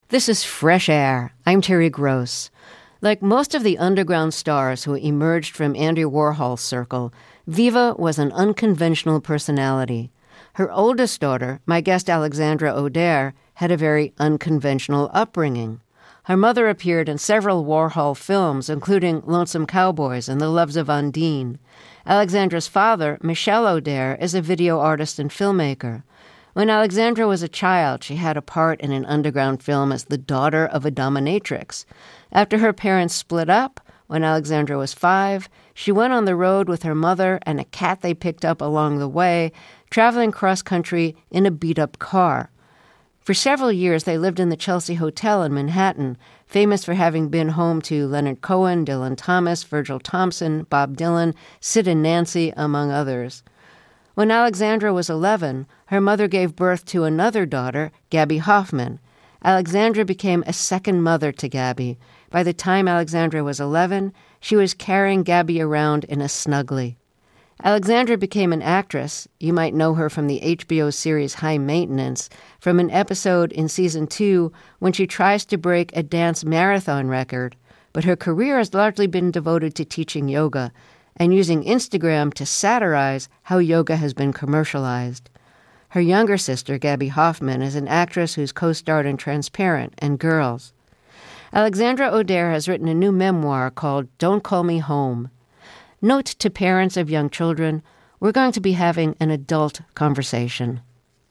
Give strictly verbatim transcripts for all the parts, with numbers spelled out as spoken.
This is Fresh Air. I'm Terry Gross. Like most of the underground stars who emerged from Andy Warhol's circle, Viva was an unconventional personality. Her oldest daughter, my guest Alexandra O'Dare, had a very unconventional upbringing. Her mother appeared in several Warhol films, including Lonesome Cowboys and The Loves of Undine. Alexandra's father, Michel O'Dare, is a video artist and filmmaker. When Alexandra was a child, she had a part in an underground film as the daughter of a dominatrix. After her parents split up, when Alexandra was five, she went on the road with her mother and a cat they picked up along the way, traveling cross-country in a beat-up car. For several years, they lived in the Chelsea Hotel in Manhattan, famous for having been home to Leonard Cohen, Dylan Thomas, Virgil Thompson, Bob Dylan, Sid and Nancy, among others. When Alexandra was eleven, her mother gave birth to another daughter, Gabby Hoffman. Alexandra became a second mother to Gabby. By the time Alexandra was eleven, she was carrying Gabby around in a snuggly. Alexandra became an actress. You might know her from the H B O series High Maintenance, from an episode in season two when she tries to break a dance marathon record. But her career has largely been devoted to teaching yoga and using Instagram to satirize how yoga has been commercialized. Her younger sister, Gabby Hoffman, is an actress who's co-starred in Transparent and Girls. Alexandra O'Dare has written a new memoir called Don't Call Me Home. Note to parents of young children, we're going to be having an adult conversation.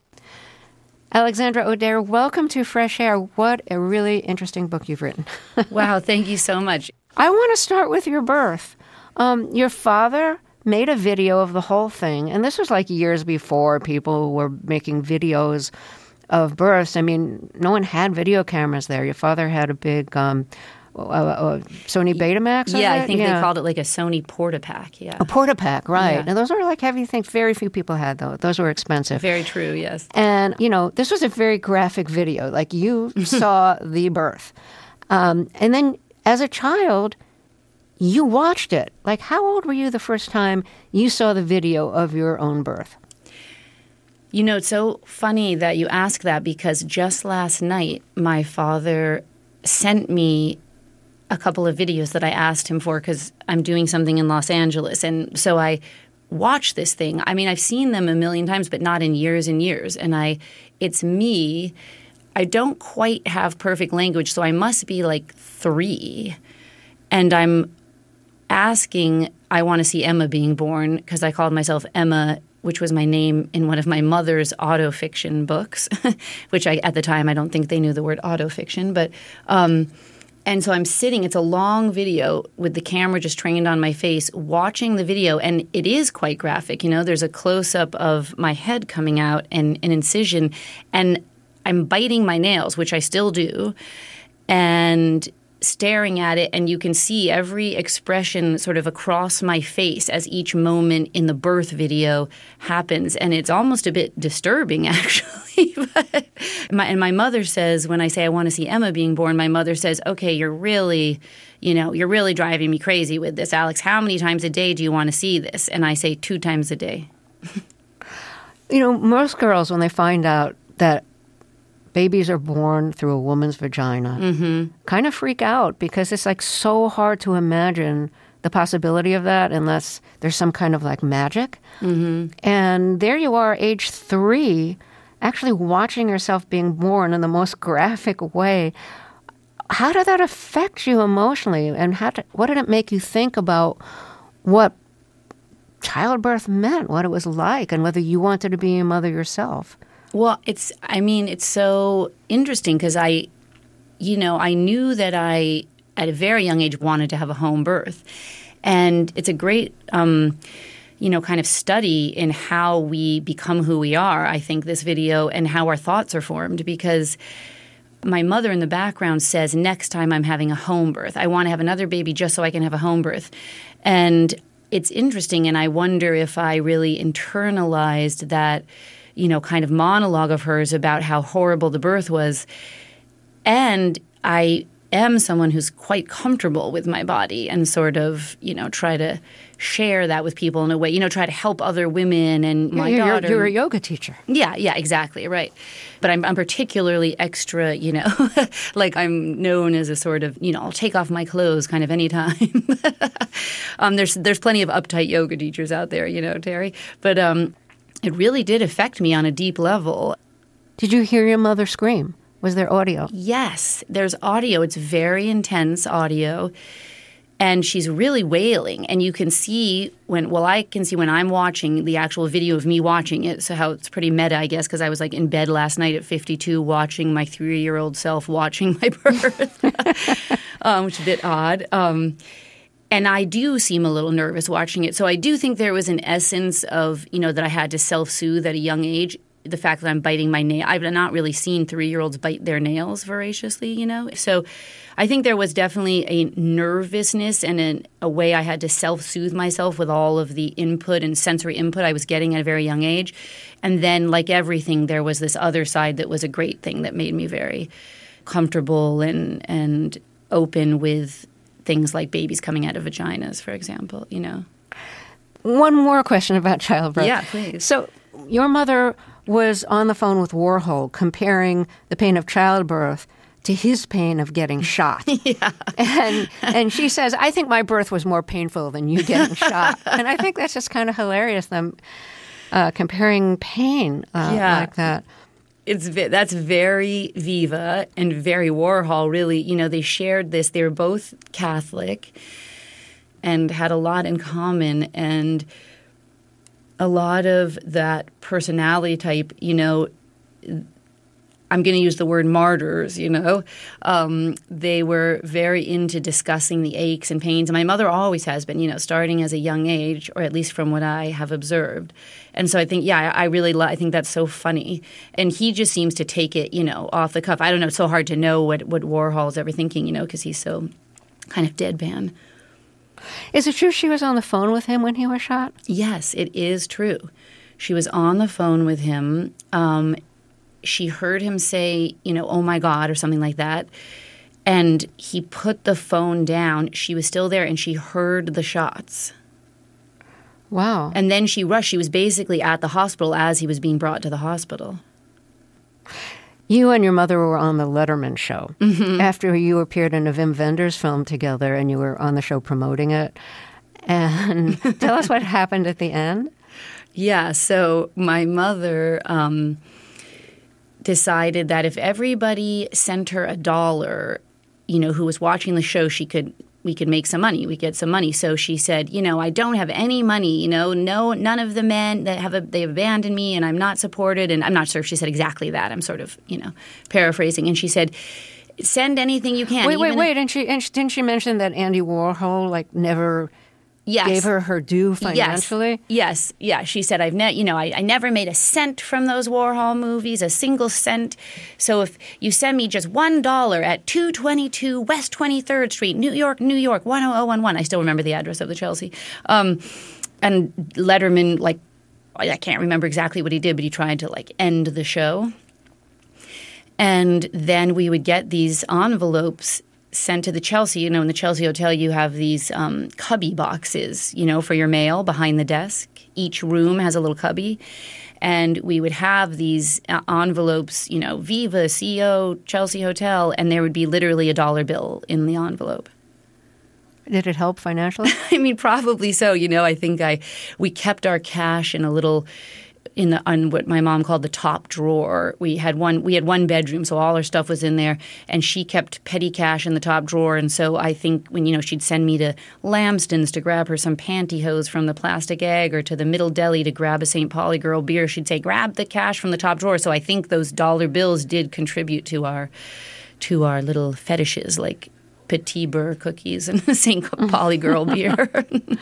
Alexandra O'Dare, welcome to Fresh Air. What a really interesting book you've written. Wow, thank you so much. I want to start with your birth. Um, your father made a video of the whole thing, and this was like years before people were making videos of births. I mean, no one had video cameras there. Your father had a big um, uh, uh, Sony Betamax. Yeah, it? I think yeah. they called it like a Sony Portapack. Yeah, a Portapack, right? Yeah. Now those were like heavy things. Very few people had those. Those were expensive. Very true. Yes. And you know, this was a very graphic video. Like you saw the birth, um, and then as a child, you watched it. Like, how old were you the first time you saw the video of your own birth? You know, it's so funny that you ask that because just last night, my father sent me a couple of videos that I asked him for because I'm doing something in Los Angeles. And so I watched this thing. I mean, I've seen them a million times, but not in years and years. And I, it's me. I don't quite have perfect language, so I must be like three. And I'm asking, I want to see Emma being born because I called myself Emma, which was my name in one of my mother's autofiction books, which I, at the time, I don't think they knew the word autofiction. But, um, and so I'm sitting, it's a long video with the camera just trained on my face, watching the video. And it is quite graphic. You know, there's a close-up of my head coming out and an incision. And I'm biting my nails, which I still do. And staring at it, and you can see every expression sort of across my face as each moment in the birth video happens. And it's almost a bit disturbing, actually. But my, and my mother says, when I say I want to see Emma being born, my mother says, okay, you're really, you know, you're really driving me crazy with this, Alex. How many times a day do you want to see this? And I say two times a day. You know, most girls, when they find out that babies are born through a woman's vagina, mm-hmm. kind of freak out because it's like so hard to imagine the possibility of that unless there's some kind of like magic. Mm-hmm. And there you are, age three, actually watching yourself being born in the most graphic way. How did that affect you emotionally? And how did, what did it make you think about what childbirth meant, what it was like, and whether you wanted to be a mother yourself? Well, it's, I mean, it's so interesting because I, you know, I knew that I, at a very young age, wanted to have a home birth. And it's a great, um, you know, kind of study in how we become who we are, I think, this video, and how our thoughts are formed. Because my mother in the background says, next time I'm having a home birth, I want to have another baby just so I can have a home birth. And it's interesting, and I wonder if I really internalized that, you know, kind of monologue of hers about how horrible the birth was. And I am someone who's quite comfortable with my body and sort of, you know, try to share that with people in a way, you know, try to help other women and my you're, daughter. You're a yoga teacher. Yeah, yeah, exactly, right. But I'm, I'm particularly extra, you know, like I'm known as a sort of, you know, I'll take off my clothes kind of anytime. um, there's there's plenty of uptight yoga teachers out there, you know, Terry. But um, it really did affect me on a deep level. Did you hear your mother scream? Was there audio? Yes, there's audio. It's very intense audio. And she's really wailing. And you can see when, well, I can see when I'm watching the actual video of me watching it. So how it's pretty meta, I guess, because I was like in bed last night at fifty-two watching my three-year-old self watching my birth, um, which is a bit odd. Um, and I do seem a little nervous watching it. So I do think there was an essence of, you know, that I had to self-soothe at a young age. The fact that I'm biting my nail. I've not really seen three-year-olds bite their nails voraciously, you know. So I think there was definitely a nervousness and an, a way I had to self-soothe myself with all of the input and sensory input I was getting at a very young age. And then, like everything, there was this other side that was a great thing that made me very comfortable and and open with things like babies coming out of vaginas, for example, you know. One more question about childbirth. Yeah, please. So your mother was on the phone with Warhol comparing the pain of childbirth to his pain of getting shot. Yeah. And and she says, I think my birth was more painful than you getting shot. And I think that's just kind of hilarious, them uh, comparing pain uh, yeah. like that. It's that's very Viva and very Warhol, really. You know, they shared this. They were both Catholic and had a lot in common. And a lot of that personality type, you know, I'm going to use the word martyrs, you know. Um, they were very into discussing the aches and pains. And my mother always has been, you know, starting as a young age, or at least from what I have observed. And so I think, yeah, I really lo- I think that's so funny. And he just seems to take it, you know, off the cuff. I don't know. It's so hard to know what, what Warhol's ever thinking, you know, because he's so kind of deadpan. Is it true she was on the phone with him when he was shot? Yes, it is true. She was on the phone with him. Um, she heard him say, you know, oh, my God, or something like that. And he put the phone down. She was still there, and she heard the shots. Wow. And then she rushed. She was basically at the hospital as he was being brought to the hospital. You and your mother were on the Letterman show Mm-hmm. after you appeared in a Wim Wenders film together, and you were on the show promoting it. And tell us what happened at the end. Yeah, so my mother um, decided that if everybody sent her a dollar, you know, who was watching the show, she could we could make some money. We get some money. So she said, you know, I don't have any money. You know, no, none of the men that have a, they abandoned me, and I'm not supported. And I'm not sure if she said exactly that. I'm sort of, you know, paraphrasing. And she said, send anything you can. Wait, wait, even wait. if- And she and she, didn't she mention that Andy Warhol like never Yes. gave her her due financially? Yes, yes, yeah. She said, "I've ne- you know, I, I never made a cent from those Warhol movies, a single cent. So if you send me just one dollar at two twenty-two West twenty-third Street, New York, New York, one oh oh one one." I still remember the address of the Chelsea. Um, and Letterman, like, I can't remember exactly what he did, but he tried to like end the show. And then we would get these envelopes sent to the Chelsea. You know, in the Chelsea Hotel, you have these um, cubby boxes, you know, for your mail behind the desk. Each room has a little cubby. And we would have these uh, envelopes, you know, Viva, C E O, Chelsea Hotel, and there would be literally a dollar bill in the envelope. Did it help financially? I mean, probably so. You know, I think I we kept our cash in a little in the on what my mom called the top drawer. We had one we had one bedroom, so all our stuff was in there, and she kept petty cash in the top drawer. And so I think when, you know, she'd send me to Lamston's to grab her some pantyhose from the plastic egg, or to the Middle Deli to grab a Saint Pauli girl beer, she'd say, grab the cash from the top drawer. So I think those dollar bills did contribute to our to our little fetishes, like Petit Beurre cookies and Saint Pauli girl beer.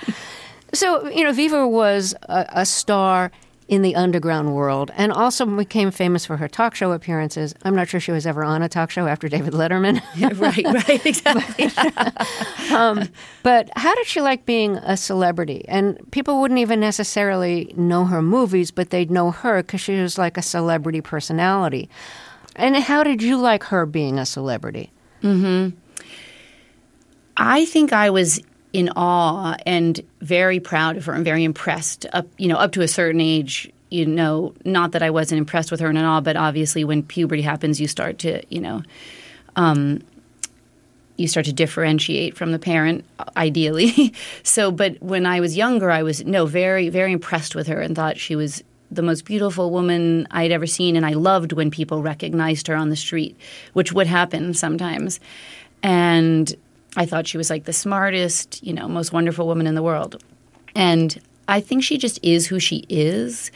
So, you know, Viva was a, a star in the underground world, and also became famous for her talk show appearances. I'm not sure she was ever on a talk show after David Letterman. Yeah, right, right, exactly. um, but how did she like being a celebrity? And people wouldn't even necessarily know her movies, but they'd know her because she was like a celebrity personality. And how did you like her being a celebrity? Mm-hmm. I think I was in awe and very proud of her and very impressed up, you know, up to a certain age. You know, not that I wasn't impressed with her and all, but obviously when puberty happens, you start to, you know, um, you start to differentiate from the parent, ideally. So, but when I was younger, I was, no, very, very impressed with her and thought she was the most beautiful woman I'd ever seen. And I loved when people recognized her on the street, which would happen sometimes. And I thought she was like the smartest, you know, most wonderful woman in the world. And I think she just is who she is.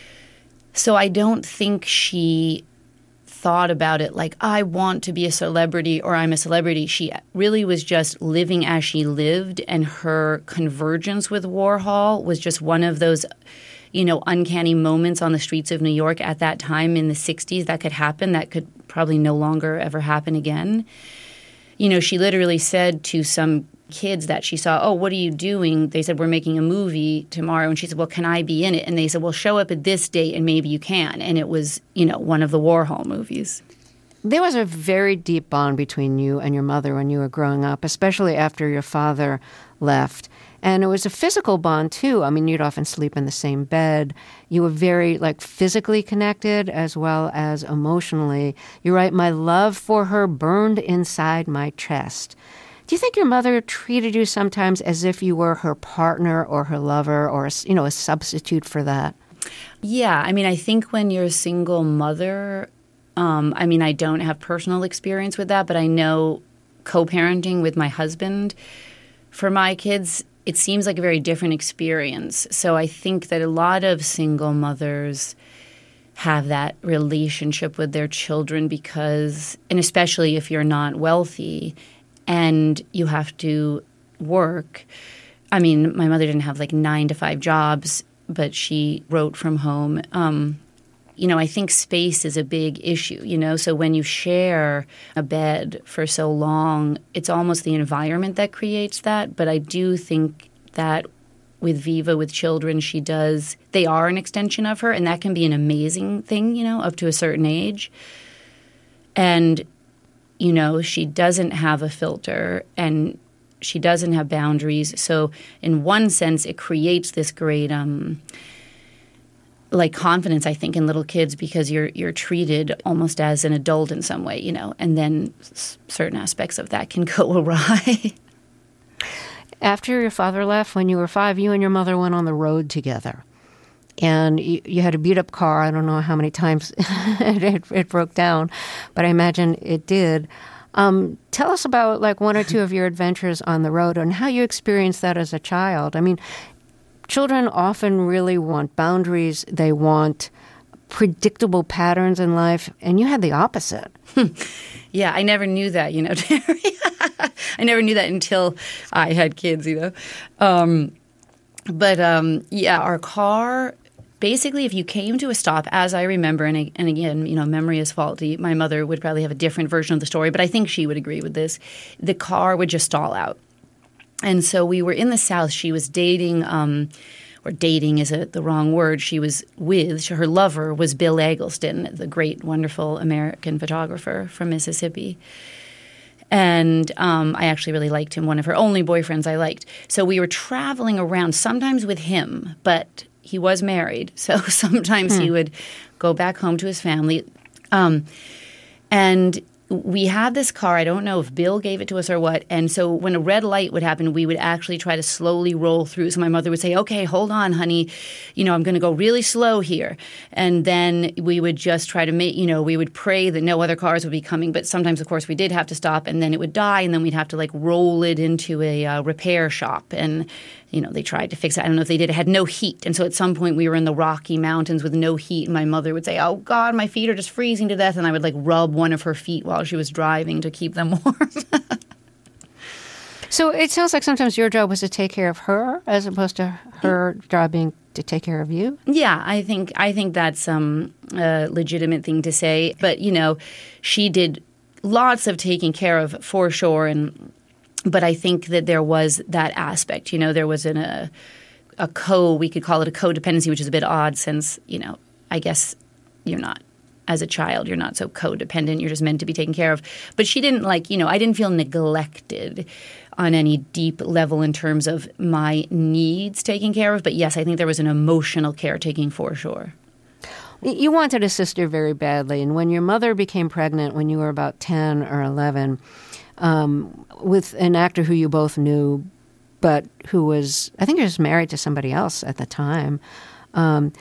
So I don't think she thought about it like, I want to be a celebrity or I'm a celebrity. She really was just living as she lived, and her convergence with Warhol was just one of those, you know, uncanny moments on the streets of New York at that time in the sixties that could happen, that could probably no longer ever happen again. You know, she literally said to some kids that she saw, oh, what are you doing? They said, we're making a movie tomorrow. And she said, well, can I be in it? And they said, well, show up at this date and maybe you can. And it was, you know, one of the Warhol movies. There was a very deep bond between you and your mother when you were growing up, especially after your father left. And it was a physical bond, too. I mean, you'd often sleep in the same bed. You were very, like, physically connected as well as emotionally. You write, my love for her burned inside my chest. Do you think your mother treated you sometimes as if you were her partner or her lover or, you know, a substitute for that? Yeah. I mean, I think when you're a single mother, um, I mean, I don't have personal experience with that, but I know co-parenting with my husband for my kids, it seems like a very different experience. So I think that a lot of single mothers have that relationship with their children because, and especially if you're not wealthy and you have to work. I mean, my mother didn't have like nine to five jobs, but she wrote from home. Um, you know, I think space is a big issue, you know. So when you share a bed for so long, it's almost the environment that creates that. But I do think that with Viva, with children, she does, they are an extension of her. And that can be an amazing thing, you know, up to a certain age. And you know, she doesn't have a filter and she doesn't have boundaries. So in one sense, it creates this great um, like confidence, I think, in little kids because you're you're treated almost as an adult in some way, you know, and then s- certain aspects of that can go awry. After your father left, when you were five, you and your mother went on the road together. And you, you had a beat-up car. I don't know how many times it, it, it broke down, but I imagine it did. Um, tell us about like one or two of your adventures on the road and how you experienced that as a child. I mean, children often really want boundaries. They want predictable patterns in life, and you had the opposite. Yeah, I never knew that, you know, Terry. I never knew that until I had kids, you know. Um, but, um, yeah, our car... Basically, if you came to a stop, as I remember, and, and again, you know, memory is faulty. My mother would probably have a different version of the story, but I think she would agree with this. The car would just stall out. And so we were in the South. She was dating, um, or dating is a, the wrong word. She was with, her lover was Bill Eggleston, the great, wonderful American photographer from Mississippi. And um, I actually really liked him, one of her only boyfriends I liked. So we were traveling around, sometimes with him, but he was married, so sometimes hmm. he would go back home to his family. Um, and we had this car. I don't know if Bill gave it to us or what. And so when a red light would happen, we would actually try to slowly roll through. So my mother would say, okay, hold on, honey. You know, I'm going to go really slow here. And then we would just try to make, you know, we would pray that no other cars would be coming. But sometimes, of course, we did have to stop and then it would die. And then we'd have to like roll it into a uh, repair shop. And you know, they tried to fix it. I don't know if they did. It had no heat. And so at some point we were in the Rocky Mountains with no heat. And my mother would say, oh, God, my feet are just freezing to death. And I would like rub one of her feet while she was driving to keep them warm. So it sounds like sometimes your job was to take care of her as opposed to her job being to take care of you. Yeah, I think I think that's um, a legitimate thing to say. But, you know, she did lots of taking care of for sure. And But I think that there was that aspect, you know, there was an, a, a co, we could call it a codependency, which is a bit odd since, you know, I guess you're not, as a child, you're not so codependent. You're just meant to be taken care of. But she didn't like, you know, I didn't feel neglected. on any deep level in terms of my needs taken care of. But yes, I think there was an emotional caretaking for sure. You wanted a sister very badly, and when your mother became pregnant when you were about ten or eleven, um, with an actor who you both knew, but who was, I think he was married to somebody else at the time. Um,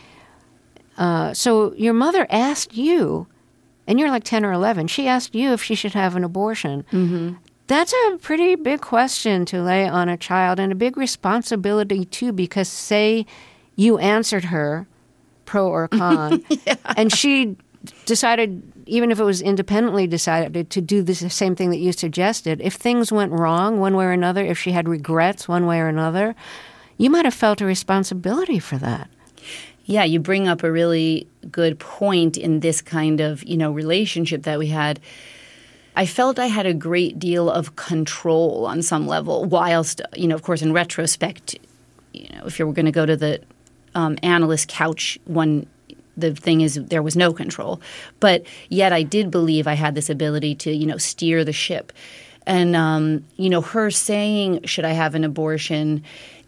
uh, so your mother asked you, and you're like ten or eleven, she asked you if she should have an abortion. Mm-hmm. That's a pretty big question to lay on a child, and a big responsibility, too, because say you answered her, pro or con, yeah. and she decided, even if it was independently decided, to do the same thing that you suggested, if things went wrong one way or another, if she had regrets one way or another, you might have felt a responsibility for that. Yeah, you bring up a really good point in this kind of, you know, relationship that we had. I felt I had a great deal of control on some level, whilst, you know, of course, in retrospect, you know, if you were going to go to the um, analyst couch, one, the thing is there was no control. But yet I did believe I had this ability to, you know, steer the ship. And, um, you know, her saying, should I have an abortion,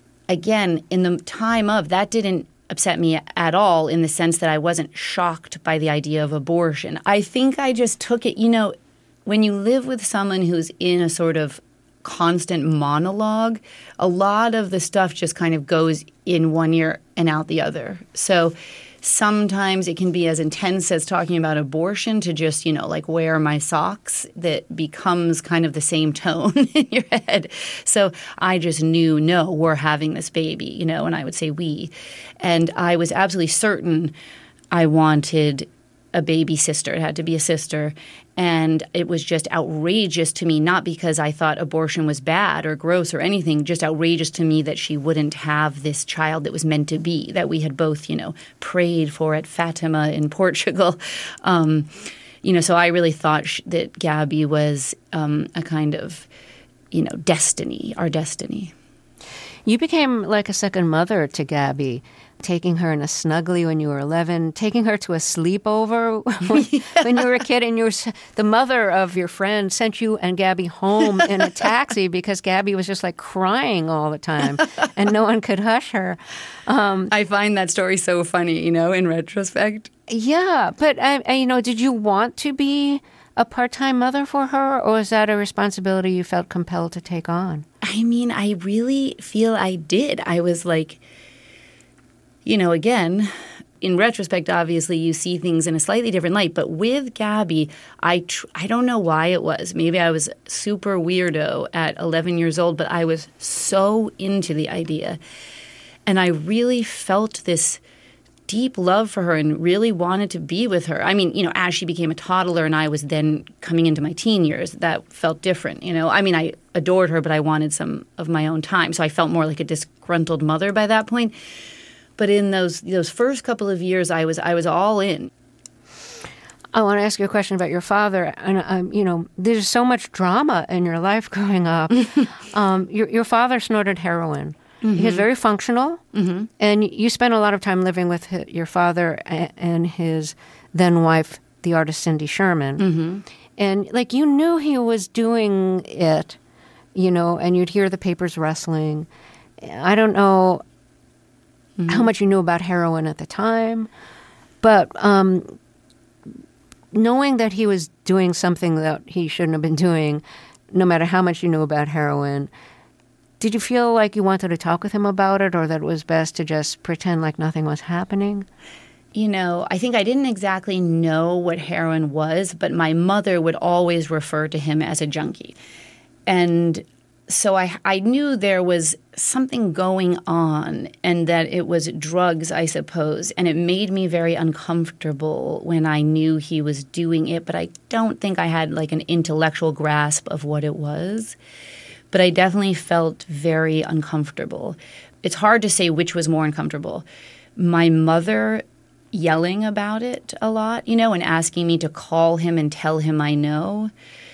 again, in the time of, that didn't upset me at all in the sense that I wasn't shocked by the idea of abortion. I think I just took it, you know, when you live with someone who's in a sort of constant monologue, a lot of the stuff just kind of goes in one ear and out the other. So sometimes it can be as intense as talking about abortion to just, you know, like, where are my socks, that becomes kind of the same tone in your head. So I just knew, no, we're having this baby, you know, and I would say we. And I was absolutely certain I wanted a baby sister. It had to be a sister. And it was just outrageous to me, not because I thought abortion was bad or gross or anything, just outrageous to me that she wouldn't have this child that was meant to be, that we had both, you know, prayed for at Fatima in Portugal. Um, you know, so I really thought sh- that Gabby was um, a kind of, you know, destiny, our destiny. You became like a second mother to Gabby, taking her in a snuggly when you were eleven, taking her to a sleepover when, yeah. when you were a kid, and you were, the mother of your friend sent you and Gabby home in a taxi because Gabby was just like crying all the time and no one could hush her. Um, I find that story so funny, you know, in retrospect. Yeah, but, I, I, you know, did you want to be a part-time mother for her, or is that a responsibility you felt compelled to take on? I mean, I really feel I did. I was like, you know, again, in retrospect, obviously, you see things in a slightly different light. But with Gabby, I tr- I don't know why it was. Maybe I was super weirdo at eleven years old, but I was so into the idea. And I really felt this deep love for her and really wanted to be with her. I mean, you know, as she became a toddler and I was then coming into my teen years, that felt different, you know. I mean, I adored her, but I wanted some of my own time. So I felt more like a disgruntled mother by that point. But in those those first couple of years, I was I was all in. I want to ask you a question about your father. And um, you know, there's so much drama in your life growing up. um, your your father snorted heroin. Mm-hmm. He was very functional, mm-hmm. and you spent a lot of time living with his, your father and his then wife, the artist Cindy Sherman. Mm-hmm. And like you knew he was doing it, you know, and you'd hear the papers rustling. I don't know. Mm-hmm. How much you knew about heroin at the time, but um, knowing that he was doing something that he shouldn't have been doing, no matter how much you knew about heroin, did you feel like you wanted to talk with him about it, or that it was best to just pretend like nothing was happening? You know, I think I didn't exactly know what heroin was, but my mother would always refer to him as a junkie. And so I, I knew there was something going on and that it was drugs, I suppose. And it made me very uncomfortable when I knew he was doing it. But I don't think I had like an intellectual grasp of what it was. But I definitely felt very uncomfortable. It's hard to say which was more uncomfortable. My mother yelling about it a lot, you know, and asking me to call him and tell him I know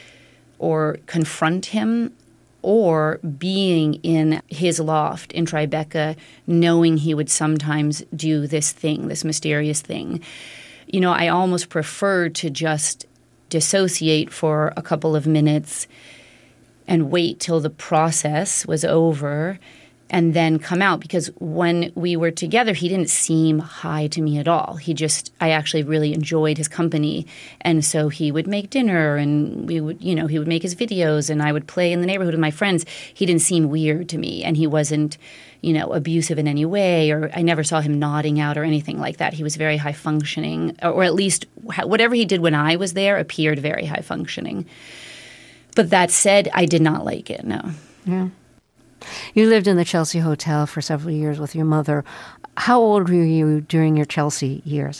or confront him, or being in his loft in Tribeca, knowing he would sometimes do this thing, this mysterious thing. You know, I almost preferred to just dissociate for a couple of minutes and wait till the process was over and then come out, because when we were together, he didn't seem high to me at all. He just, I actually really enjoyed his company. And so he would make dinner and we would, you know, he would make his videos and I would play in the neighborhood with my friends. He didn't seem weird to me and he wasn't, you know, abusive in any way, or I never saw him nodding out or anything like that. He was very high functioning, or at least whatever he did when I was there appeared very high functioning. But that said, I did not like it, no. Yeah. You lived in the Chelsea Hotel for several years with your mother. How old were you during your Chelsea years?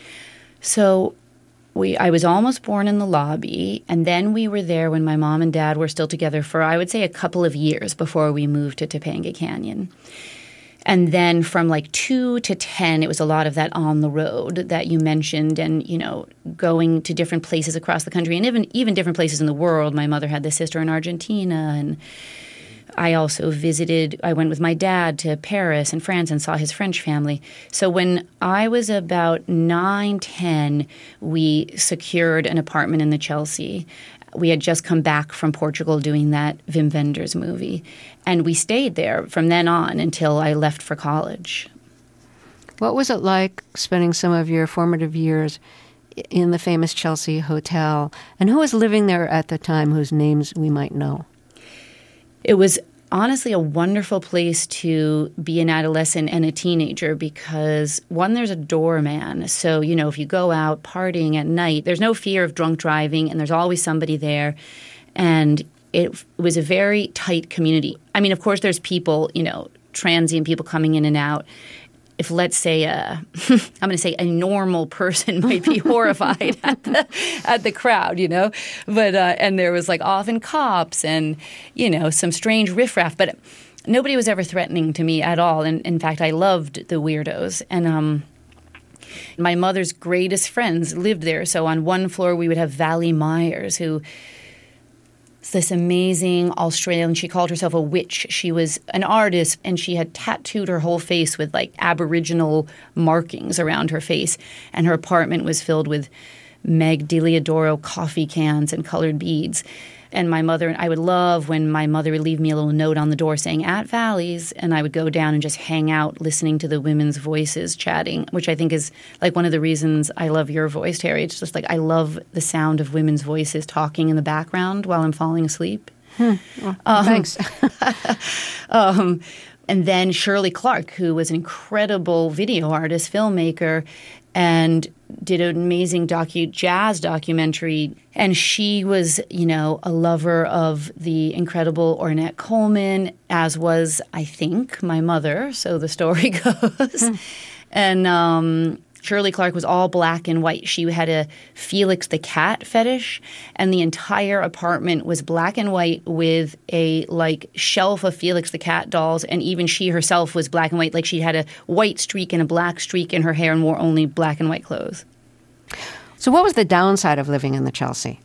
So we, I was almost born in the lobby, and then we were there when my mom and dad were still together for, I would say, a couple of years before we moved to Topanga Canyon. And then from like two to ten, it was a lot of that on the road that you mentioned and, you know, going to different places across the country and even, even different places in the world. My mother had this sister in Argentina, and I also visited, I went with my dad to Paris and France and saw his French family. So when I was about nine, ten, we secured an apartment in the Chelsea. We had just come back from Portugal doing that Wim Wenders movie. And we stayed there from then on until I left for college. What was it like spending some of your formative years in the famous Chelsea Hotel? And who was living there at the time whose names we might know? It was honestly a wonderful place to be an adolescent and a teenager because, one, there's a doorman. So, you know, if you go out partying at night, there's no fear of drunk driving and there's always somebody there. And it was a very tight community. I mean, of course, there's people, you know, transient people coming in and out. If, let's say, a, I'm going to say a normal person might be horrified at the at the crowd, you know, but uh, and there was like often cops and, you know, some strange riffraff, but nobody was ever threatening to me at all. And in fact, I loved the weirdos. And um, my mother's greatest friends lived there. So on one floor, we would have Valley Myers, who this amazing Australian, she called herself a witch. She was an artist, and she had tattooed her whole face with like Aboriginal markings around her face. And her apartment was filled with Meg Diliadoro coffee cans and colored beads. And my mother, and I would love when my mother would leave me a little note on the door saying, "At Valley's," and I would go down and just hang out listening to the women's voices chatting, which I think is like one of the reasons I love your voice, Terry. It's just like I love the sound of women's voices talking in the background while I'm falling asleep. Hmm. Well, um, thanks. um, and then Shirley Clark, who was an incredible video artist, filmmaker, and did an amazing docu jazz documentary. And she was, you know, a lover of the incredible Ornette Coleman, as was, I think, my mother. So the story goes. Hmm. And um, Shirley Clark was all black and white. She had a Felix the Cat fetish, and the entire apartment was black and white with a, like, shelf of Felix the Cat dolls, and even she herself was black and white. Like, she had a white streak and a black streak in her hair and wore only black and white clothes. So what was the downside of living in the Chelsea?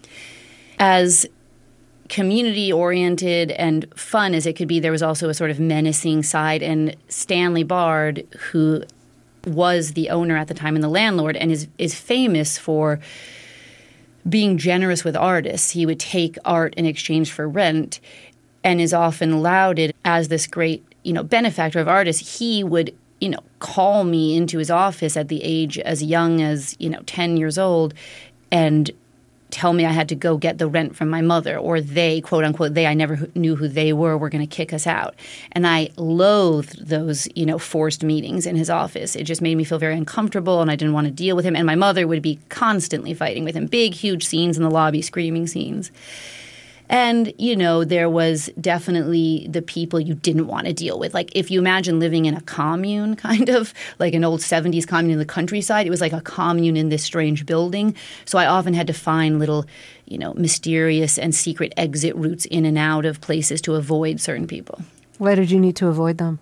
As community-oriented and fun as it could be, there was also a sort of menacing side, and Stanley Bard, who was the owner at the time and the landlord, and is is famous for being generous with artists. He would take art in exchange for rent, and is often lauded as this great, you know, benefactor of artists. He would, you know, call me into his office at the age as young as, you know, ten years old, and tell me I had to go get the rent from my mother, or they, quote unquote, they, I never knew who they were, were going to kick us out. And I loathed those, you know, forced meetings in his office. It just made me feel very uncomfortable, and I didn't want to deal with him. And my mother would be constantly fighting with him, big, huge scenes in the lobby, screaming scenes. And, you know, there was definitely the people you didn't want to deal with. Like, if you imagine living in a commune, kind of, like an old seventies commune in the countryside, it was like a commune in this strange building. So I often had to find little, you know, mysterious and secret exit routes in and out of places to avoid certain people. Why did you need to avoid them?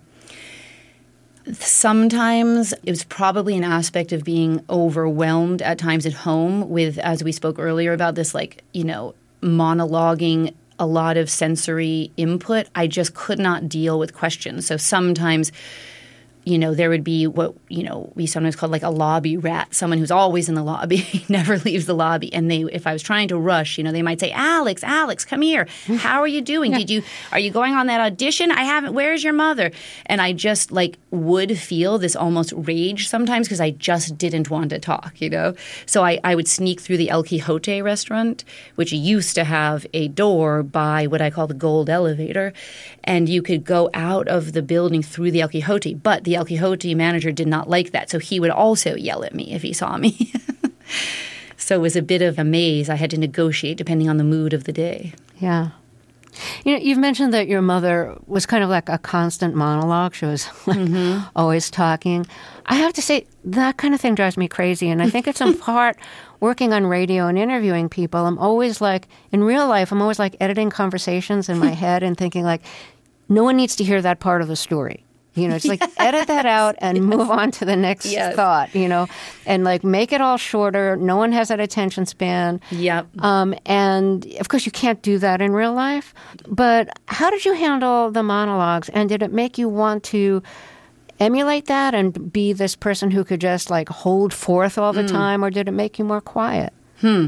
Sometimes it was probably an aspect of being overwhelmed at times at home with, as we spoke earlier about this, like, you know, monologuing, a lot of sensory input. I just could not deal with questions. So sometimes you know, there would be what, you know, we sometimes call like a lobby rat, someone who's always in the lobby, never leaves the lobby. And they, if I was trying to rush, you know, they might say, Alex, Alex, come here. How are you doing? Did you, are you going on that audition? I haven't, where's your mother? And I just like would feel this almost rage sometimes because I just didn't want to talk, you know? So I, I would sneak through the El Quijote restaurant, which used to have a door by what I call the gold elevator. And you could go out of the building through the El Quijote. But the El Quijote manager did not like that. So he would also yell at me if he saw me. So it was a bit of a maze. I had to negotiate depending on the mood of the day. Yeah. You know, you've mentioned that your mother was kind of like a constant monologue. She was like mm-hmm. always talking. I have to say, that kind of thing drives me crazy. And I think it's in part working on radio and interviewing people. I'm always like, in real life, I'm always like editing conversations in my head and thinking like, no one needs to hear that part of the story. You know, it's like, yes. edit that out and yes. move on to the next yes. thought, you know, and like make it all shorter. No one has that attention span. Yep. Um, and of course, you can't do that in real life. But how did you handle the monologues? And did it make you want to emulate that and be this person who could just like hold forth all the mm. time? Or did it make you more quiet? Hmm.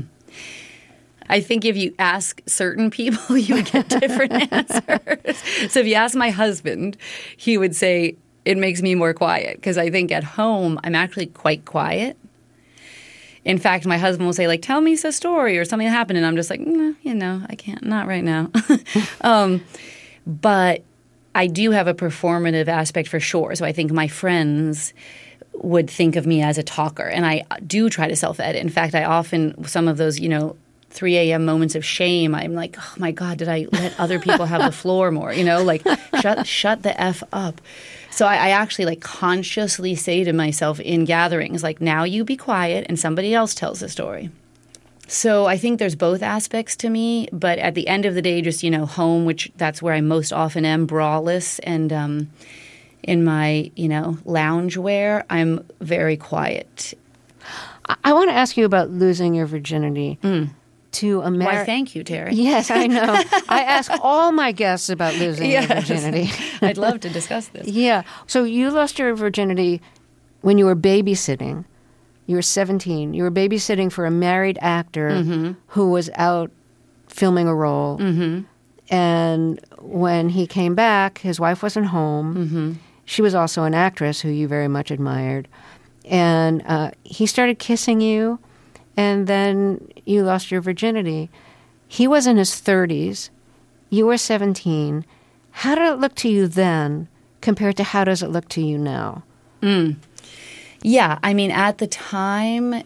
I think if you ask certain people, you would get different answers. So if you ask my husband, he would say, it makes me more quiet. Because I think at home, I'm actually quite quiet. In fact, my husband will say, like, tell me a story or something happened. And I'm just like, mm, you know, I can't, not right now. um, but I do have a performative aspect for sure. So I think my friends would think of me as a talker. And I do try to self-edit. In fact, I often, some of those, you know, three a.m. moments of shame, I'm like, oh my God, did I let other people have the floor more? You know, like shut shut the F up. So I, I actually like consciously say to myself in gatherings, like, now you be quiet and somebody else tells the story. So I think there's both aspects to me, but at the end of the day, just, you know, home, which that's where I most often am, braless, and um, in my, you know, loungewear, I'm very quiet. I, I want to ask you about losing your virginity. Mm. To Ameri- Why, thank you, Terry. Yes, I know. I ask all my guests about losing yes. their virginity. I'd love to discuss this. Yeah. So you lost your virginity when you were babysitting. You were seventeen. You were babysitting for a married actor mm-hmm. who was out filming a role. Mm-hmm. And when he came back, his wife wasn't home. Mm-hmm. She was also an actress who you very much admired. And uh, he started kissing you. And then you lost your virginity. He was in his thirties. You were seventeen. How did it look to you then compared to how does it look to you now? Mm. Yeah, I mean, at the time,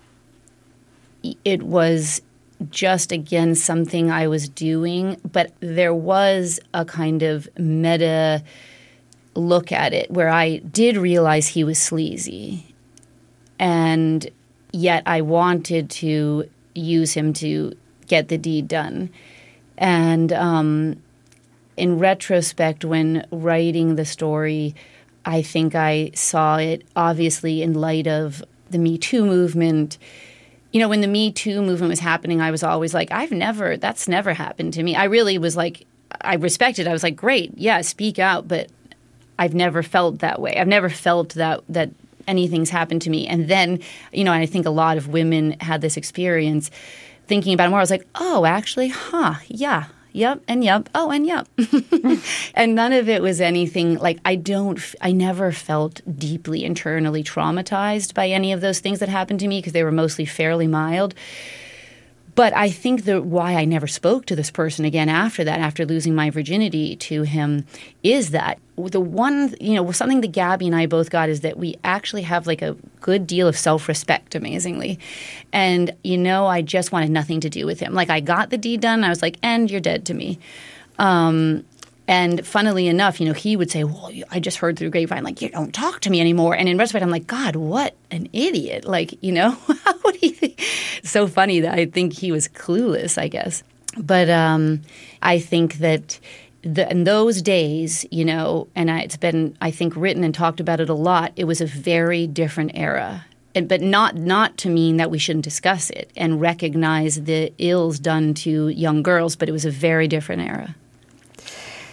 it was just, again, something I was doing. But there was a kind of meta look at it where I did realize he was sleazy. And yet I wanted to use him to get the deed done. And um, in retrospect, when writing the story, I think I saw it obviously in light of the Me Too movement. You know, when the Me Too movement was happening, I was always like, I've never, that's never happened to me. I really was like, I respected, I was like, great, yeah, speak out, but I've never felt that way. I've never felt that that anything's happened to me. And then, you know, I think a lot of women had this experience thinking about it more. I was like, oh, actually, huh, yeah, yep, and yep, oh, and yep. And none of it was anything like I don't, I never felt deeply internally traumatized by any of those things that happened to me because they were mostly fairly mild. But I think that why I never spoke to this person again after that, after losing my virginity to him, is that the one, you know, something that Gabby and I both got is that we actually have like a good deal of self-respect, amazingly. And, you know, I just wanted nothing to do with him. Like I got the deed done. I was like, and you're dead to me. Um, and funnily enough, you know, he would say, well, I just heard through grapevine, like, you don't talk to me anymore. And in retrospect, I'm like, God, what an idiot. Like, you know, how would he think? So funny that I think he was clueless, I guess. But um, I think that the, in those days, you know, and I, it's been, I think, written and talked about it a lot, it was a very different era. And, but not not to mean that we shouldn't discuss it and recognize the ills done to young girls, but it was a very different era.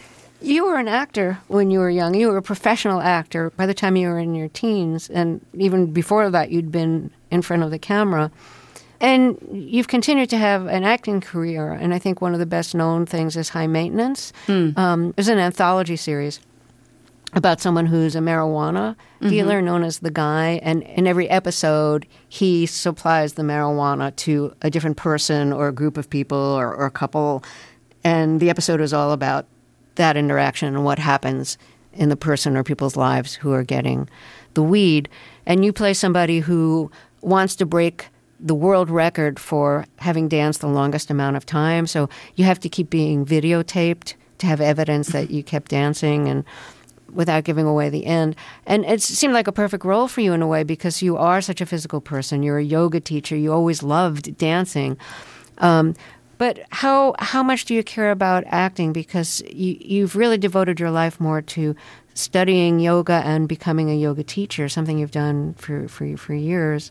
You were an actor when you were young. You were a professional actor by the time you were in your teens. And even before that, you'd been in front of the camera. And you've continued to have an acting career. And I think one of the best known things is High Maintenance. Mm. Um, there's an anthology series about someone who's a marijuana dealer mm-hmm. known as The Guy. And in every episode, he supplies the marijuana to a different person or a group of people or, or a couple. And the episode is all about that interaction and what happens in the person or people's lives who are getting the weed. And you play somebody who wants to break the world record for having danced the longest amount of time. So you have to keep being videotaped to have evidence that you kept dancing and without giving away the end. And it seemed like a perfect role for you in a way because you are such a physical person. You're a yoga teacher. You always loved dancing. Um, but how how much do you care about acting? Because you, you've really devoted your life more to studying yoga and becoming a yoga teacher, something you've done for, for, for years.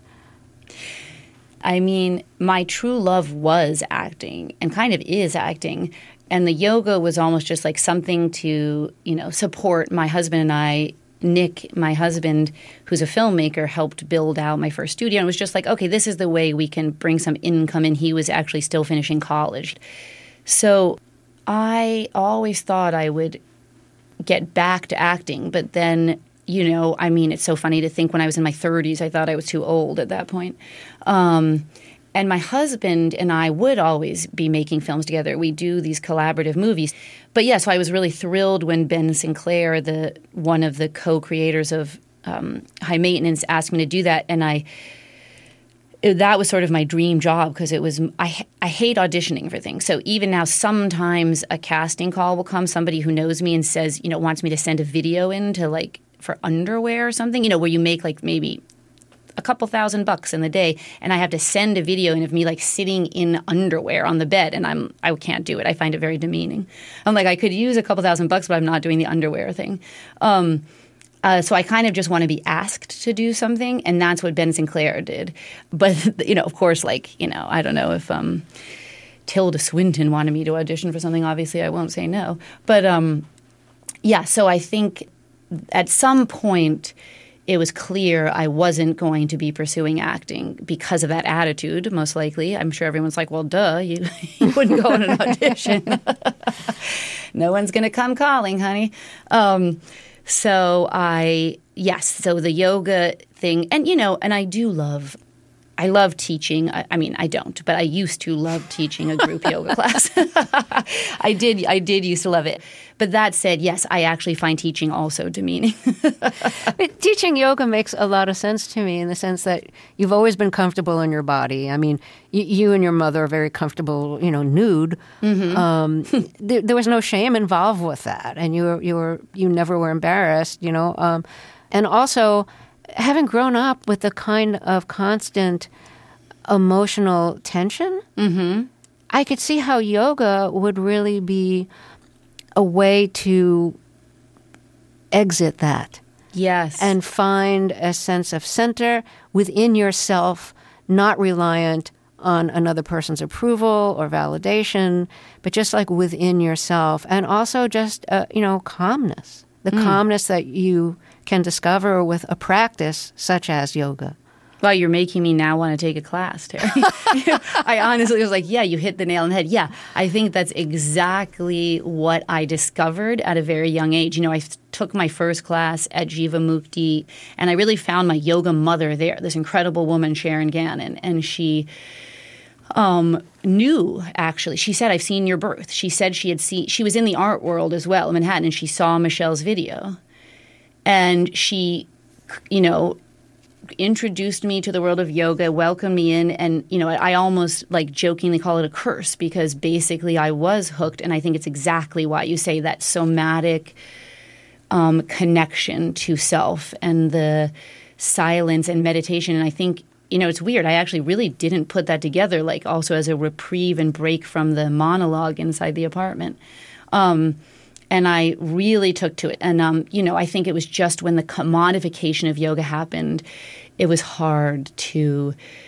I mean, my true love was acting and kind of is acting. And the yoga was almost just like something to, you know, support my husband and I. Nick, my husband, who's a filmmaker, helped build out my first studio. And it was just like, okay, this is the way we can bring some income. And he was actually still finishing college. So I always thought I would get back to acting. But then, you know, I mean, it's so funny to think when I was in my thirties, I thought I was too old at that point. Um And my husband and I would always be making films together. We do these collaborative movies. But yeah, so I was really thrilled when Ben Sinclair, the one of the co-creators of um, High Maintenance, asked me to do that. And I it, that was sort of my dream job because it was I, I hate auditioning for things. So even now, sometimes a casting call will come, somebody who knows me and says, you know, wants me to send a video in to like for underwear or something, you know, where you make like maybe a couple thousand bucks in the day, and I have to send a video in of me like sitting in underwear on the bed, and I'm I can't do it. I find it very demeaning. I'm like, I could use a couple thousand bucks, but I'm not doing the underwear thing. Um, uh, so I kind of just want to be asked to do something, and that's what Ben Sinclair did. But you know, of course, like you know, I don't know if um, Tilda Swinton wanted me to audition for something. Obviously, I won't say no. But um, yeah, so I think at some point it was clear I wasn't going to be pursuing acting because of that attitude, most likely. I'm sure everyone's like, well, duh, you, you wouldn't go on an audition. No one's going to come calling, honey. Um, so I, yes, so the yoga thing, and, you know, and I do love I love teaching. I, I mean, I don't, but I used to love teaching a group yoga class. I did. I did used to love it. But that said, yes, I actually find teaching also demeaning. But teaching yoga makes a lot of sense to me in the sense that you've always been comfortable in your body. I mean, you, you and your mother are very comfortable, you know, nude. Mm-hmm. Um, there, there was no shame involved with that, and you were, you were you never were embarrassed, you know. Um, and also, having grown up with the kind of constant emotional tension, mm-hmm. I could see how yoga would really be a way to exit that. Yes. And find a sense of center within yourself, not reliant on another person's approval or validation, but just like within yourself. And also just, uh, you know, calmness. The mm. calmness that you can discover with a practice such as yoga. Well, you're making me now want to take a class, Terry. I honestly was like, yeah, you hit the nail on the head. Yeah, I think that's exactly what I discovered at a very young age. You know, I took my first class at Jivamukti, and I really found my yoga mother there, this incredible woman, Sharon Gannon, and she um, knew, actually. She said, I've seen your birth. She said she had seen – she was in the art world as well in Manhattan, and she saw Michelle's video. And she, you know – introduced me to the world of yoga, welcomed me in, and, you know, I almost, like, jokingly call it a curse because basically I was hooked, and I think it's exactly why you say that somatic um, connection to self and the silence and meditation. And I think, you know, it's weird. I actually really didn't put that together, like, also as a reprieve and break from the monologue inside the apartment. Um And I really took to it. And, um, you know, I think it was just when the commodification of yoga happened, it was hard to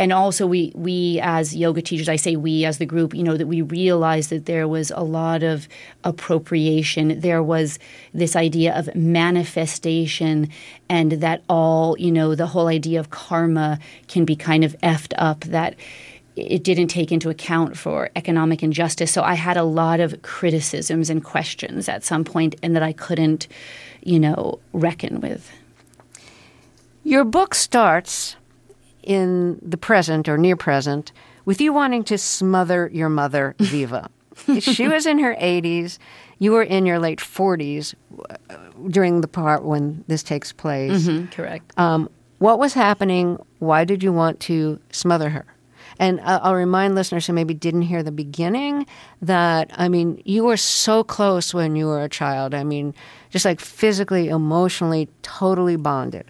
and also we we as yoga teachers, I say we as the group, you know, that we realized that there was a lot of appropriation. There was this idea of manifestation, and that all, you know, the whole idea of karma can be kind of effed up, that it didn't take into account for economic injustice. So I had a lot of criticisms and questions at some point, and that I couldn't, you know, reckon with. Your book starts in the present or near present with you wanting to smother your mother, Viva. She was in her eighties. You were in your late forties during the part when this takes place. Mm-hmm, correct. Um, what was happening? Why did you want to smother her? And I'll remind listeners who maybe didn't hear the beginning that, I mean, you were so close when you were a child. I mean, just like physically, emotionally, totally bonded.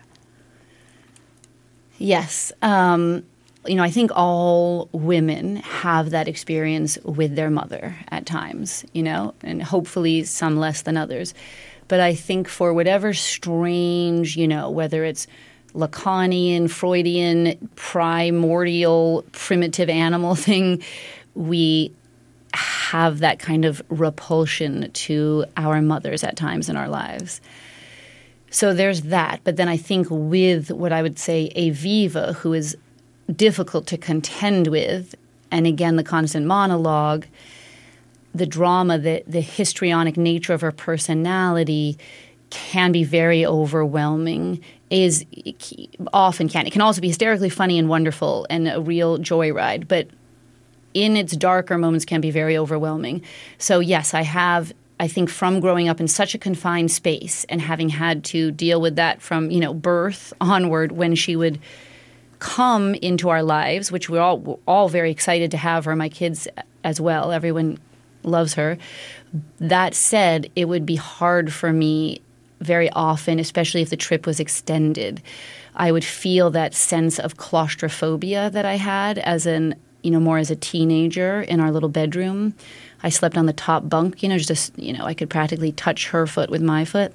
Yes. Um, you know, I think all women have that experience with their mother at times, you know, and hopefully some less than others. But I think for whatever strange, you know, whether it's Lacanian, Freudian, primordial, primitive animal thing, we have that kind of repulsion to our mothers at times in our lives. So there's that. But then I think with what I would say a Viva, who is difficult to contend with, and again, the constant monologue, the drama, the, the histrionic nature of her personality can be very overwhelming, is often can. It can also be hysterically funny and wonderful and a real joyride, but in its darker moments can be very overwhelming. So yes, I have, I think from growing up in such a confined space and having had to deal with that from, you know, birth onward, when she would come into our lives, which we're all, we're all very excited to have her, my kids as well, everyone loves her. That said, it would be hard for me very often, especially if the trip was extended. I would feel that sense of claustrophobia that I had as an, you know, more as a teenager in our little bedroom. I slept on the top bunk, you know, just, you know, I could practically touch her foot with my foot.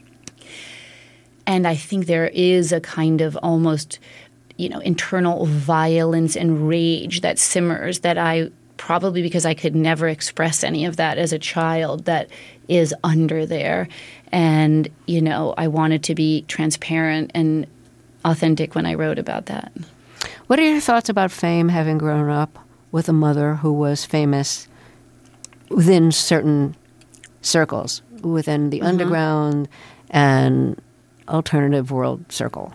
And I think there is a kind of almost, you know, internal violence and rage that simmers that I probably because I could never express any of that as a child that is under there. And, you know, I wanted to be transparent and authentic when I wrote about that. What are your thoughts about fame, having grown up with a mother who was famous within certain circles, within the mm-hmm. underground and alternative world circle?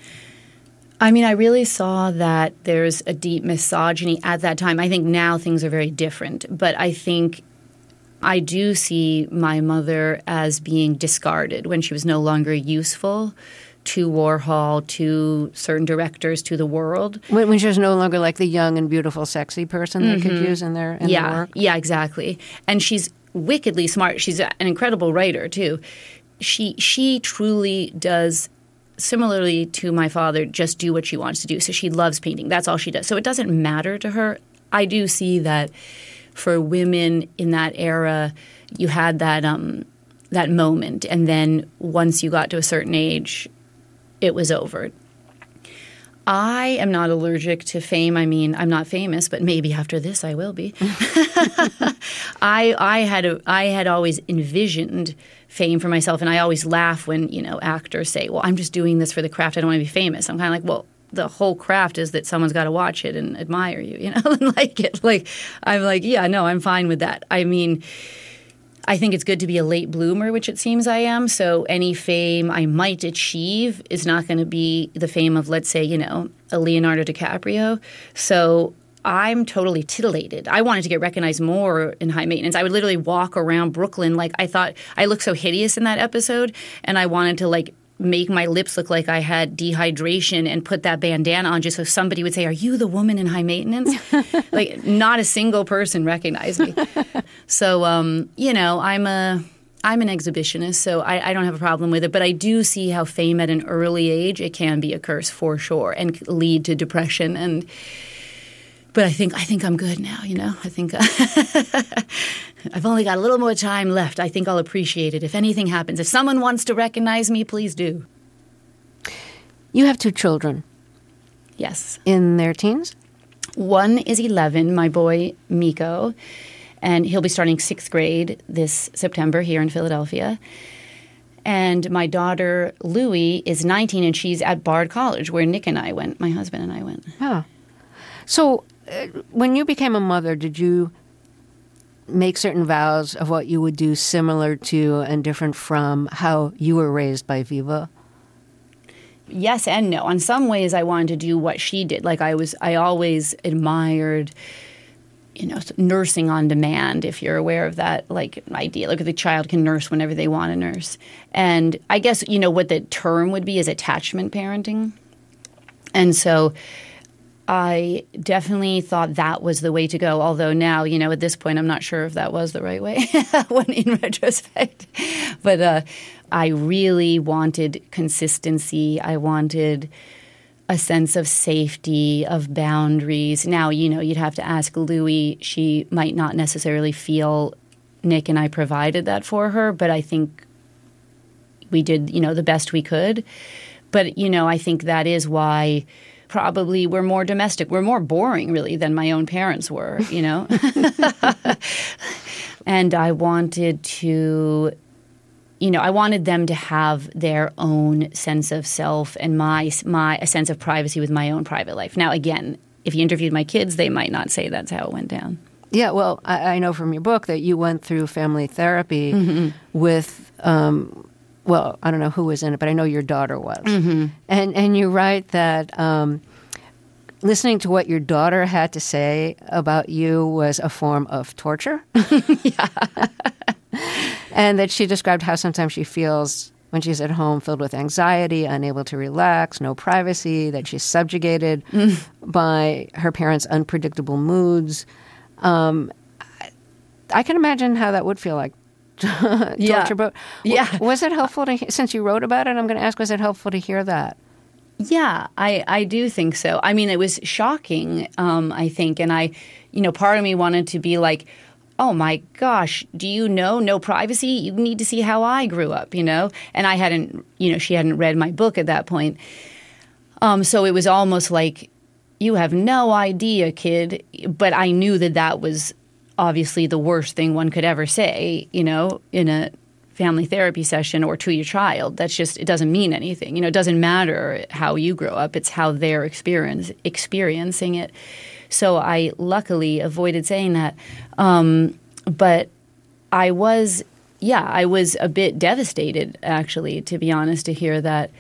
I mean, I really saw that there's a deep misogyny at that time. I think now things are very different, but I think I do see my mother as being discarded when she was no longer useful to Warhol, to certain directors, to the world. When, when she was no longer like the young and beautiful, sexy person they mm-hmm. could use in their, in yeah, their work? Yeah, exactly. And she's wickedly smart. She's an incredible writer, too. She She truly does, similarly to my father, just do what she wants to do. So she loves painting. That's all she does. So it doesn't matter to her. I do see that for women in that era, you had that um, that moment, and then once you got to a certain age, it was over. I am not allergic to fame. I mean, I'm not famous, but maybe after this I will be. I I had a, I had always envisioned fame for myself, and I always laugh when, you know, actors say, "Well, I'm just doing this for the craft. I don't want to be famous." I'm kind of like, well, the whole craft is that someone's got to watch it and admire you, you know, and like it. Like, I'm like, yeah, no, I'm fine with that. I mean, I think it's good to be a late bloomer, which it seems I am. So any fame I might achieve is not going to be the fame of, let's say, you know, a Leonardo DiCaprio. So I'm totally titillated. I wanted to get recognized more in High Maintenance. I would literally walk around Brooklyn like I thought I looked so hideous in that episode, and I wanted to like make my lips look like I had dehydration and put that bandana on just so somebody would say, "Are you the woman in High Maintenance?" Like, not a single person recognized me. So, um, you know, I'm a I'm an exhibitionist, so I, I don't have a problem with it. But I do see how fame at an early age, it can be a curse for sure and lead to depression. And but I think I think I'm good now. You know, I think. I've only got a little more time left. I think I'll appreciate it if anything happens. If someone wants to recognize me, please do. You have two children. yes. In their teens? One is eleven, my boy Miko, and he'll be starting sixth grade this September here in Philadelphia. And my daughter Louie is nineteen, and she's at Bard College, where Nick and I went, my husband and I went. Oh. So uh, when you became a mother, did you make certain vows of what you would do similar to and different from how you were raised by Viva? Yes and no. In some ways, I wanted to do what she did. Like I was, I always admired, you know, nursing on demand, if you're aware of that, like idea. Like the child can nurse whenever they want to nurse. And I guess, you know, what the term would be is attachment parenting. And so I definitely thought that was the way to go. Although now, you know, at this point, I'm not sure if that was the right way when in retrospect. But uh, I really wanted consistency. I wanted a sense of safety, of boundaries. Now, you know, you'd have to ask Louie. She might not necessarily feel Nick and I provided that for her, but I think we did, you know, the best we could. But, you know, I think that is why probably we're more domestic. We're more boring, really, than my own parents were, you know. And I wanted to, you know, I wanted them to have their own sense of self and my my a sense of privacy with my own private life. Now, again, if you interviewed my kids, they might not say that's how it went down. Yeah, well, I, I know from your book that you went through family therapy mm-hmm. with, um, well, I don't know who was in it, but I know your daughter was. Mm-hmm. And and you write that um, listening to what your daughter had to say about you was a form of torture. Yeah. And that she described how sometimes she feels when she's at home filled with anxiety, unable to relax, no privacy, that she's subjugated mm. by her parents' unpredictable moods. Um, I can imagine how that would feel like. torture, yeah. But yeah. Was it helpful to, since you wrote about it, I'm going to ask, was it helpful to hear that? Yeah, I, I do think so. I mean, it was shocking, um, I think. And I, you know, part of me wanted to be like, oh my gosh, do you know no privacy? You need to see how I grew up, you know? And I hadn't, you know, she hadn't read my book at that point. Um, so it was almost like, you have no idea, kid. But I knew that that was obviously the worst thing one could ever say, you know, in a family therapy session or to your child. That's just, it doesn't mean anything. You know, it doesn't matter how you grow up. It's how they're experience, experiencing it. So I luckily avoided saying that. Um, but I was, yeah, I was a bit devastated, actually, to be honest, to hear that.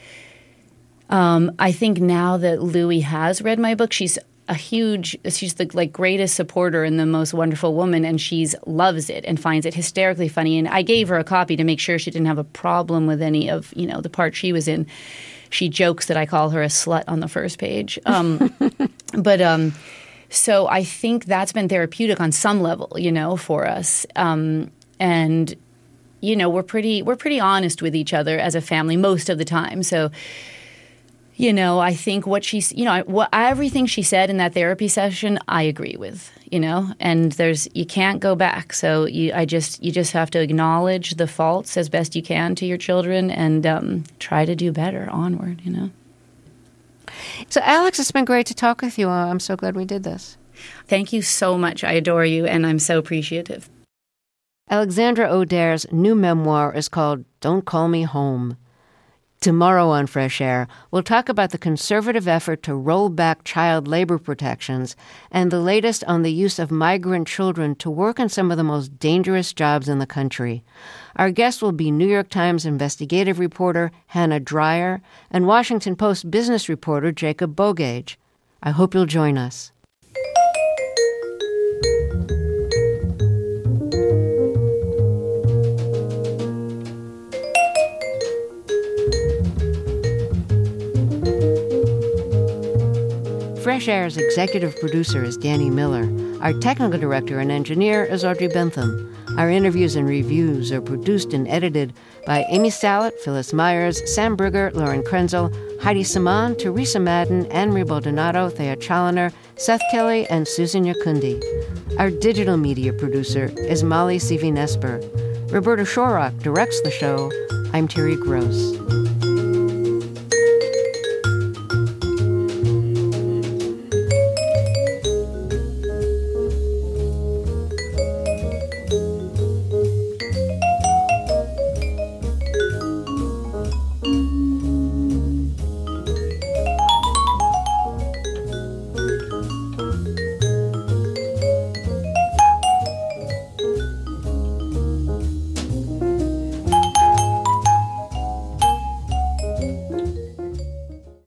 Um, I think now that Louie has read my book, she's a huge, she's the like greatest supporter and the most wonderful woman, and she's loves it and finds it hysterically funny. And I gave her a copy to make sure she didn't have a problem with any of, you know, the part she was in. She jokes that I call her a slut on the first page. Um, but um, so I think that's been therapeutic on some level, you know, for us. Um, and you know, we're pretty we're pretty honest with each other as a family most of the time. So. You know, I think what she's, you know, what, everything she said in that therapy session, I agree with, you know, and there's, you can't go back. So you, I just, you just have to acknowledge the faults as best you can to your children and um, try to do better onward, you know. So, Alex, it's been great to talk with you. I'm so glad we did this. Thank you so much. I adore you, and I'm so appreciative. Alexandra O'Dare's new memoir is called Don't Call Me Home. Tomorrow on Fresh Air, we'll talk about the conservative effort to roll back child labor protections and the latest on the use of migrant children to work in some of the most dangerous jobs in the country. Our guest will be New York Times investigative reporter Hannah Dreier and Washington Post business reporter Jacob Bogage. I hope you'll join us. Fresh Air's executive producer is Danny Miller. Our technical director and engineer is Audrey Bentham. Our interviews and reviews are produced and edited by Amy Sallett, Phyllis Myers, Sam Brugger, Lauren Krenzel, Heidi Saman, Teresa Madden, Anne-Marie Baldonado, Thea Challoner, Seth Kelly, and Susan Yakundi. Our digital media producer is Molly Sivi-Nesper. Roberta Shorrock directs the show. I'm Terry Gross.